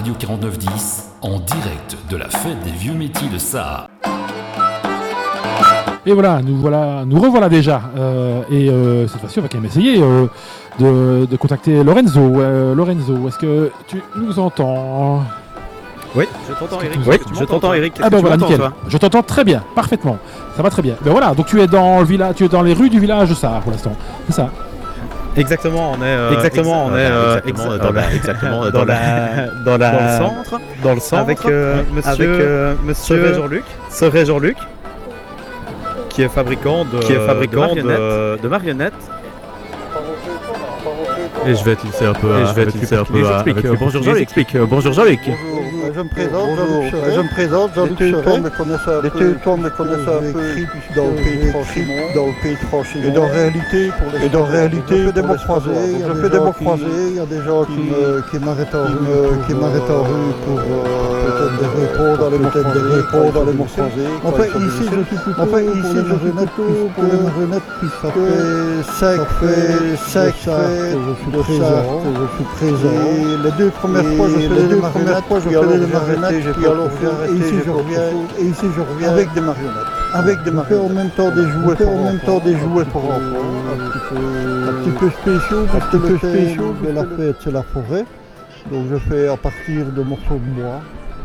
Radio 4910, en direct de la fête des vieux métiers de Sarre. Et voilà, nous revoilà déjà. Cette fois-ci, on va quand même essayer de contacter Lorenzo. Lorenzo, est-ce que tu nous entends ? Oui, je t'entends Eric. Oui, je t'entends Eric. Ah ben voilà, nickel. Je t'entends très bien, parfaitement. Ça va très bien. Ben voilà, donc tu es dans le village, tu es dans les rues du village de Sarre pour l'instant. C'est ça. Exactement, on est dans le centre avec monsieur Jean-Luc qui est fabricant de marionnettes. Et je vais te laisser un peu. Bonjour Jean-Luc. Bonjour Jean-Luc. Je me présente, Jean-Luc Seret. Les territoires me connaissent un peu dans le pays de Franchimont. Et dans réalité, je fais des mots croisés. Il y a des gens qui m'arrêtent en rue pour peut-être des réponses dans les mots croisés. Enfin, ici, je suis plutôt pour les marionnettes puisque ça fait 5 ans que je suis présent. Et les deux premières fois, je faisais des marionnettes, et ici je reviens avec des marionnettes. En même temps des jouets pour enfants, un petit peu spéciaux, parce que le thème de la fête c'est la forêt. Donc je fais à partir de morceaux de bois,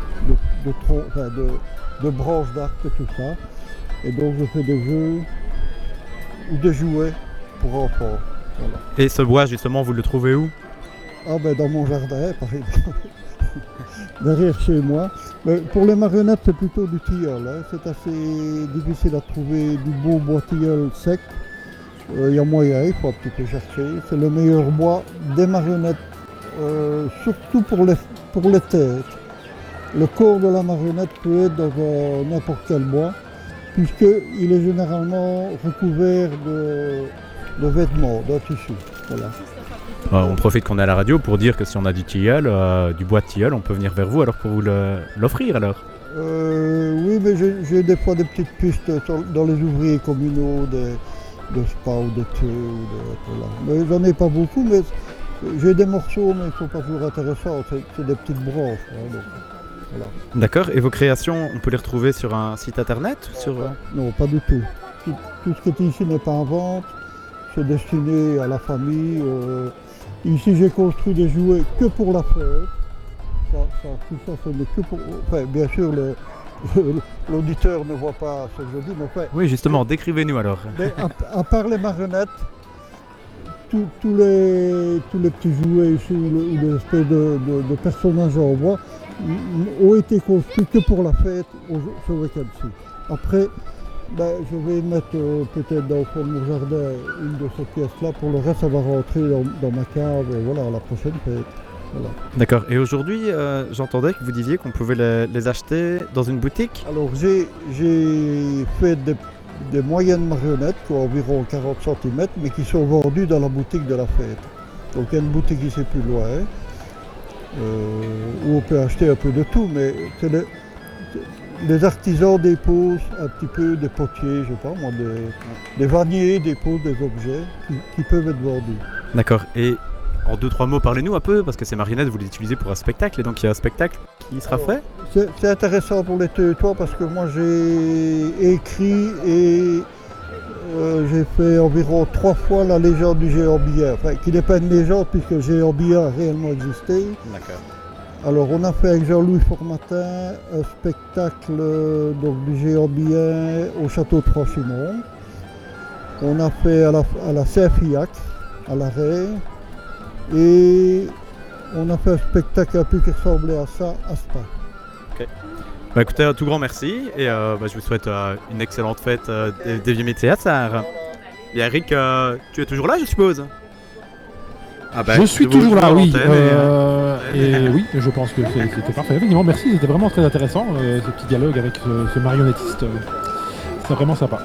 de branches d'arc et tout ça. Et donc je fais des jeux ou des jouets pour enfants. Voilà. Et ce bois justement, vous le trouvez où ? Ah ben dans mon jardin par exemple. Derrière chez moi. Mais pour les marionnettes, c'est plutôt du tilleul. C'est assez difficile à trouver du beau bois tilleul sec. Il y a moyen, il faut un petit peu chercher. C'est le meilleur bois des marionnettes, surtout pour les têtes. Le corps de la marionnette peut être dans n'importe quel bois, puisqu'il est généralement recouvert de vêtements, d'un tissu. Voilà. On profite qu'on est à la radio pour dire que si on a du tilleul, du bois de tilleul, on peut venir vers vous alors pour vous l'offrir alors. Oui, mais j'ai des fois des petites pistes dans les ouvriers communaux de spa ou de thé. Voilà. Mais j'en ai pas beaucoup, mais j'ai des morceaux, mais ils ne sont pas toujours intéressants. C'est des petites branches. Donc, voilà. D'accord. Et vos créations, on peut les retrouver sur un site internet Non, pas du tout. Tout ce qui est ici n'est pas en vente. C'est destiné à la famille. Ici, j'ai construit des jouets que pour la fête. Tout ça, ce n'est que pour... Enfin, bien sûr, l'auditeur ne voit pas ce que je dis, mais enfin... Oui, justement, décrivez-nous alors. Mais à part les marionnettes, tous les petits jouets ici, ou les espèces de personnages en bois, ont été construits que pour la fête, ce week-end-ci. Après, je vais mettre peut-être dans le fond de mon jardin une de ces pièces-là. Pour le reste, ça va rentrer dans ma cave, voilà, à la prochaine fête. Voilà. D'accord. Et aujourd'hui, j'entendais que vous disiez qu'on pouvait les acheter dans une boutique. Alors, j'ai fait des moyennes marionnettes, qui ont environ 40 cm, mais qui sont vendues dans la boutique de la fête. Donc, il y a une boutique ici plus loin, où on peut acheter un peu de tout, mais c'est les artisans déposent un petit peu des potiers, je sais pas moi, des vanniers déposent des objets qui peuvent être vendus. D'accord. Et en 2-3 mots, parlez-nous un peu, parce que ces marionnettes, vous les utilisez pour un spectacle, et donc il y a un spectacle qui sera fait. C'est intéressant pour les territoires, parce que moi j'ai écrit et j'ai fait environ 3 fois la légende du géant billard, enfin, qui n'est pas une légende, puisque le géant billard a réellement existé. D'accord. Alors on a fait avec Jean-Louis Formatin un spectacle du géant billard au château de Franchimont. On a fait à la Saint-Fiac, à l'Arrêt, et on a fait un spectacle un peu qui ressemblait à ça à Spa. Ok. Écoutez, un tout grand merci, et je vous souhaite une excellente fête des vieux métiers à Sarre. Et Eric, tu es toujours là, je suppose ? Je suis toujours là, oui. Et oui, je pense que c'était parfait. Effectivement, merci, c'était vraiment très intéressant, ce petit dialogue avec ce marionnettiste. C'était vraiment sympa.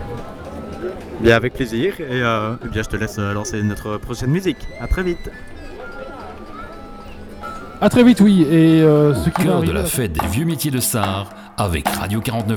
Bien, avec plaisir. Et bien, je te laisse lancer notre prochaine musique. À très vite. À très vite, oui. Et ce qui Cœur de la fête des vieux métiers de Sarre avec Radio 49.